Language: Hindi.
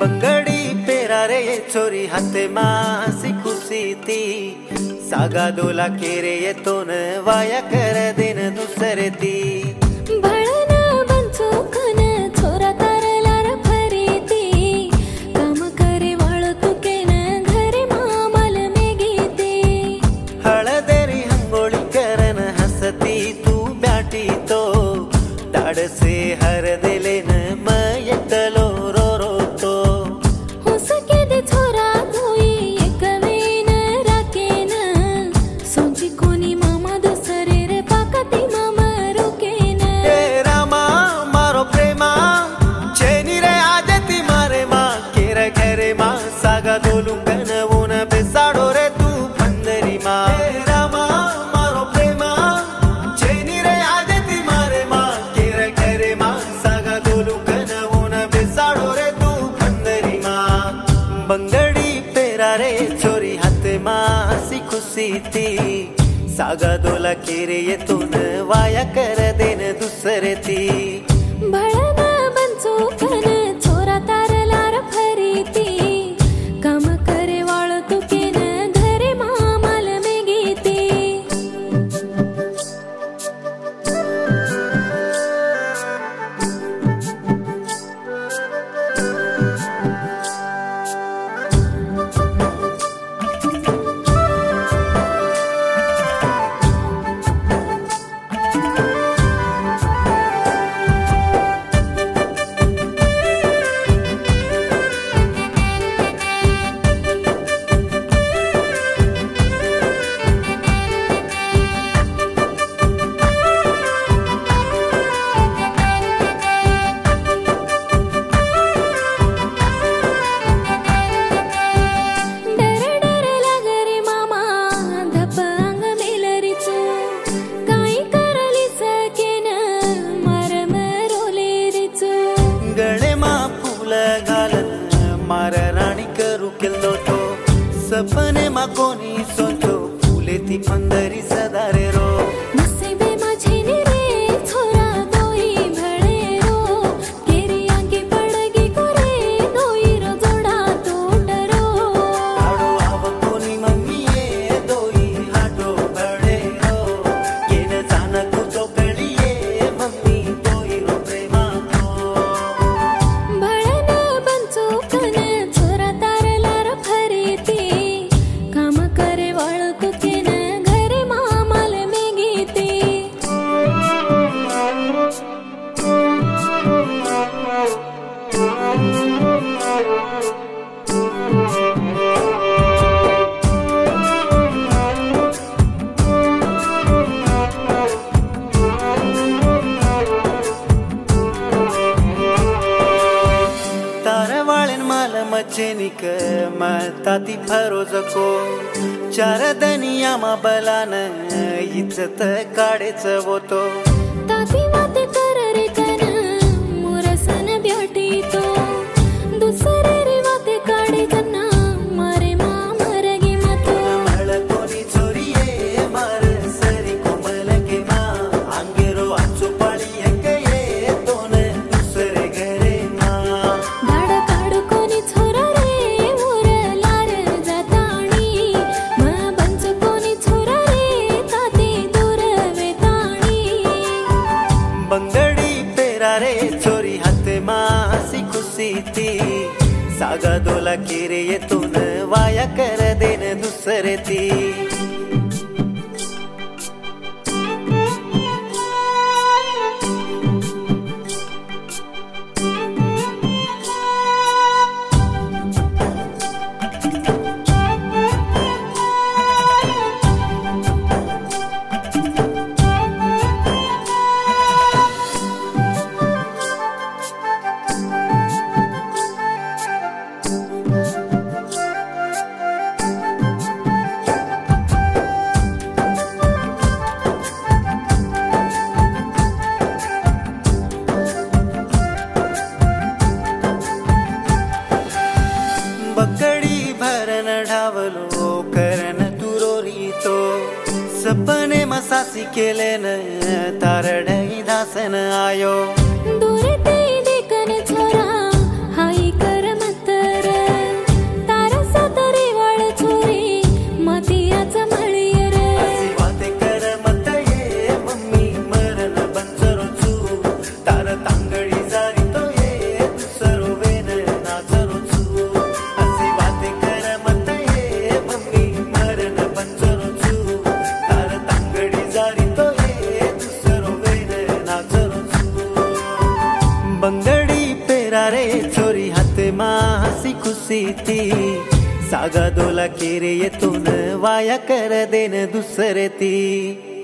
बंगड़ी पेरा रे ये छोरी हाथे मासी खुशी थी सागा दोला केरे ये तोन वाया कर दिन दुसरे ती भळना बंचो कन छोरा तारलार फरीती काम करे वाळ तुकेन घरे मामल मेगीती हळदेरी हंगोळी करन हसती तू ब्याटी तो ताडसे हर दिलेन मयतलो रो रो तो हुसके दे छोरा धोई एकवेन राकेन सोंची कोनी मामा दुसरे रे पाकती मामा रोकेन ए रामा मारो प्रेमा चेनी रे आजती मारे मा केरा घरे मा सागा दोलू कनवून बेसाडो रे तू पंदरी मा ए रामा मारो प्रेमा चेनी रे आजती मारे मा केरा घरे मा सागा दोलू कनवून बेसाडो रे तू पंदरी मा बंगड़ी पेरा रे छोरी हाथे मासी खुशी थी सागा दोला केरे ये तून वाया कर देन दुसरे ती भळना बंचो कन छोरा तारलार फरीती काम करे वाळ तुकेन घरे मामल मेगीती सपने मा कोनी सोचो फूले थी पंदरी सदारे रो नसीबे माझे नी रे छोरा दोई भळे रो केरी आगे पडगी करे दोई रो जोडा तोडरो आडो आव कोनी मम्मी ये दोई हाडो भळे रो केन जान कुचो कळिये मम्मी दोई रो प्रेमा तो भळना बंचो कन छोरा तारलार फरीती काम करे वाळ तुकेन घरे मामल मेगीती तारवाळेन माल मचेनिक मताती फरोजको चार दनिया मा बलान इज्जत काढेच होतो ताती वाते कर रे कन मुरसन ब्याटी तो दुसरे रे वाते काढे जना मारे मामर गे मतो मळ कोनी छोरिये मार सरी कोमल के मा अंगेरो आचो पाळी एकये दोन दुसरे घरे मा धाड काढ कोनी छोरा रे मोर लार जाताणी म बंच कोनी छोरा रे ताते दूर वेताणी बंगड़ी पेरा रे छोरी हाथे मासी खुशी थी सागा दोला केरे ये तून वाया कर देन दुसरे ती बकड़ी भरन ढावलो करन तुरोरी तो सपने मसासी केले न तारडई दासन आयो दूर ते देखन छोरा हाई कर मत बंगड़ी पेरा रे छोरी हाथ मां हसी खुशी थी सागा दोला केरे ये तूने वाया कर देन दूसरे थी।